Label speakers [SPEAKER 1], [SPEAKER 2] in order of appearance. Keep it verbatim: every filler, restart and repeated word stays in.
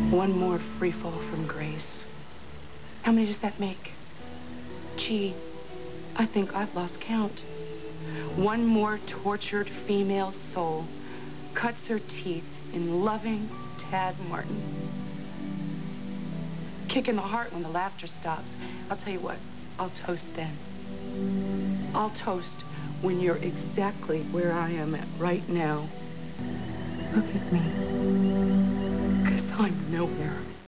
[SPEAKER 1] One more free fall from grace. How many does that make? Gee, I think I've lost count. One more tortured female soul cuts her teeth in loving Tad Martin. Kick in the heart when the laughter stops. I'll tell you what, I'll toast then. I'll toast when you're exactly where I am at right now. Look at me. 'Cause I'm nowhere.